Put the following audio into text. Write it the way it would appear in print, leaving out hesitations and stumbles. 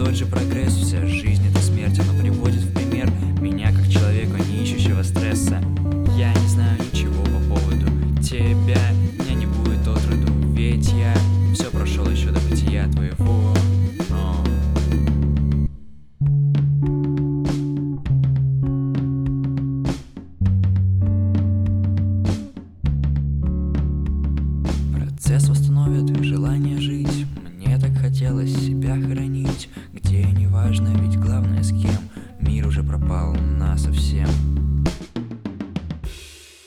тот же прогресс, вся жизнь — это смерть. Оно приводит в пример меня как человека, не ищущего стресса. Я не знаю ничего по поводу тебя, меня не будет отроду, ведь я все прошел еще до бытия твоего. Процесс восстановит желание жить. Мне так хотелось себя хранить, где неважно, ведь главное с кем. Мир уже пропал насовсем.